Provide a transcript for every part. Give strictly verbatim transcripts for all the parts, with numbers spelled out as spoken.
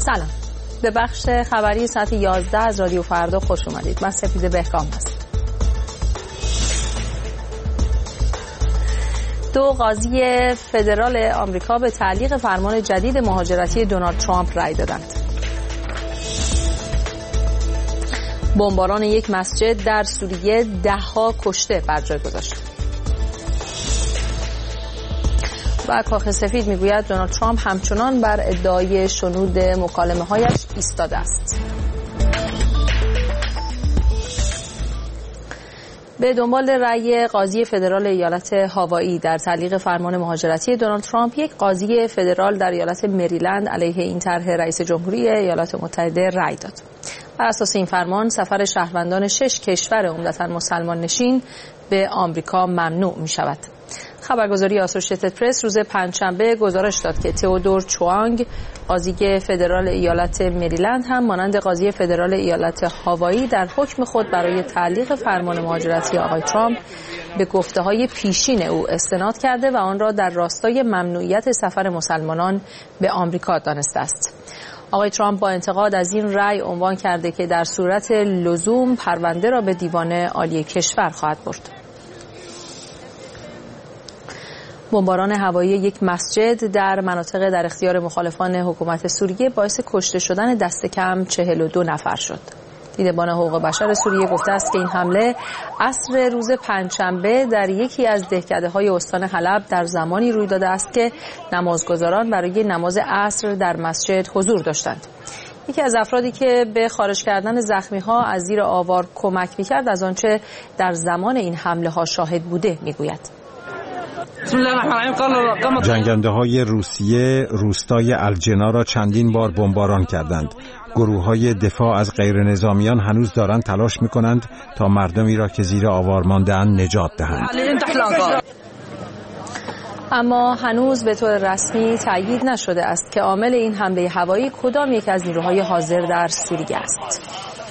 سلام، به بخش خبری ساعت یازده از رادیو فردا خوش اومدید. من سپیده بهکام هستم. دو قاضی فدرال آمریکا به تعلیق فرمان جدید مهاجرتی دونالد ترامپ رأی دادند. بمباران یک مسجد در سوریه ده‌ها کشته بر جای گذاشت. و کاخ سفید میگوید دونالد ترامپ همچنان بر ادعای شنود مکالمه‌هایش ایستاده است. به دنبال رأی قاضی فدرال ایالت هاوایی در تعلیق فرمان مهاجرتی دونالد ترامپ، یک قاضی فدرال در ایالت مریلند علیه این طرح رئیس جمهوری ایالات متحده رأی داد. بر اساس این فرمان سفر شهروندان شش کشور عمدتاً مسلمان نشین به آمریکا ممنوع می شود. خبرگزاری آسوشیتد پرس روز پنجشنبه گزارش داد که تئودور چوانگ، قاضی فدرال ایالت مریلند، هم مانند قاضی فدرال ایالت هاوایی در حکم خود برای تعلیق فرمان مهاجرتی آقای ترامپ به گفته‌های پیشین او استناد کرده و آن را در راستای ممنوعیت سفر مسلمانان به آمریکا دانسته است. آقای ترامپ با انتقاد از این رأی عنوان کرده که در صورت لزوم پرونده را به دیوان عالی کشور خواهد برد. بمباران هوایی یک مسجد در مناطق در اختیار مخالفان حکومت سوریه باعث کشته شدن دست کم چهل و دو نفر شد. دیدبان حقوق بشر سوریه گفته است که این حمله عصر روز پنجشنبه در یکی از دهکده‌های استان حلب در زمانی روی داده است که نمازگزاران برای نماز عصر در مسجد حضور داشتند. یکی از افرادی که به خارج کردن زخمی‌ها از زیر آوار کمک می‌کرد از آنچه در زمان این حمله‌ها شاهد بوده می‌گوید. جنگنده های روسیه روستای الجنا را چندین بار بمباران کردند. گروه های دفاع از غیر نظامیان هنوز دارند تلاش می کنند تا مردمی را که زیر آوار مانده‌اند نجات دهند. اما هنوز به طور رسمی تأیید نشده است که عامل این حمله هوایی کدام یک از نیروهای حاضر در سوریه است.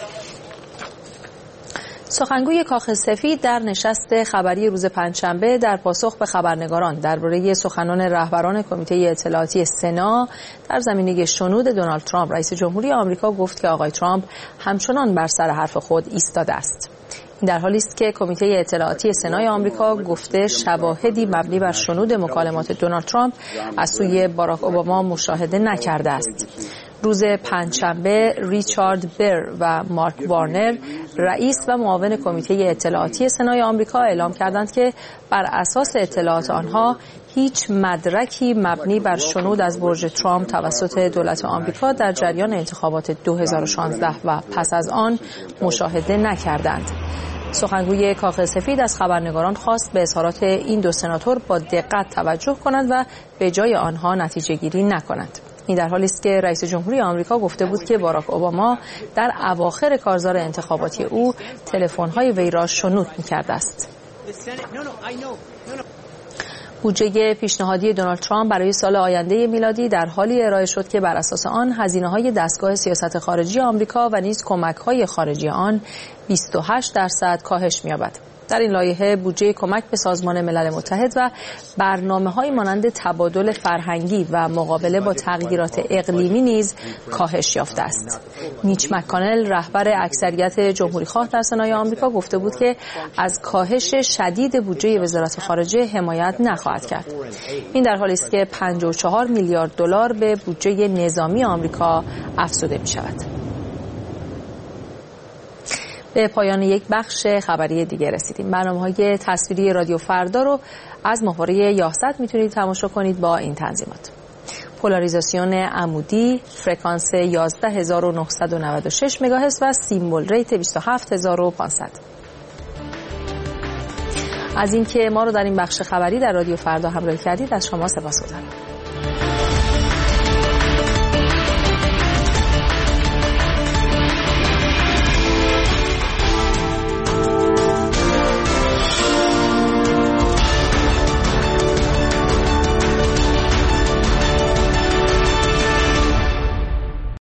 سخنگوی کاخ سفید در نشست خبری روز پنجشنبه در پاسخ به خبرنگاران درباره سخنان رهبران کمیته اطلاعاتی سنا در زمینه شنود دونالد ترامپ رئیس جمهوری آمریکا گفت که آقای ترامپ همچنان بر سر حرف خود ایستاده است. این در حالی است که کمیته اطلاعاتی سنای آمریکا گفته شواهدی مبنی بر شنود مکالمات دونالد ترامپ از سوی باراک اوباما مشاهده نکرده است. روز پنجشنبه ریچارد بر و مارک وارنر، رئیس و معاون کمیته اطلاعاتی سنای آمریکا، اعلام کردند که بر اساس اطلاعات آنها هیچ مدرکی مبنی بر شنود از برج ترامپ توسط دولت آمریکا در جریان انتخابات دو هزار و شانزده و پس از آن مشاهده نکردند. سخنگوی کاخ سفید از خبرنگاران خواست به اظهارات این دو سناتور با دقت توجه کنند و به جای آنها نتیجه گیری نکنند. این در حالی است که رئیس جمهوری آمریکا گفته بود که باراک اوباما در اواخر کارزار انتخاباتی او تلفن‌های وی را شنود می‌کرده است. بودجه پیشنهادی دونالد ترامپ برای سال آینده میلادی در حالی ارائه شد که بر اساس آن هزینه‌های دستگاه سیاست خارجی آمریکا و نیز کمک‌های خارجی آن بیست و هشت درصد کاهش می‌یابد. در این لایحه بودجه کمک به سازمان ملل متحد و برنامه‌های مانند تبادل فرهنگی و مقابله با تغییرات اقلیمی نیز کاهش یافته است. میچ مک‌کانل، رهبر اکثریت جمهوری‌خواه در سنای آمریکا، گفته بود که از کاهش شدید بودجه وزارت خارجه حمایت نخواهد کرد. این در حالی است که پنجاه و چهار میلیارد دلار به بودجه نظامی آمریکا افزوده می‌شود. به پایان یک بخش خبری دیگه رسیدیم. برنامه‌های تصویری رادیو فردا رو از ماهواره یاست میتونید تماشا کنید با این تنظیمات: پولاریزاسیون عمودی، فرکانس یازده هزار و نهصد و نود و شش مگاهرتز و سیمبل ریت بیست و هفت هزار و پانصد. از اینکه ما رو در این بخش خبری در رادیو فردا همراهی کردید از شما سپاسگزارم.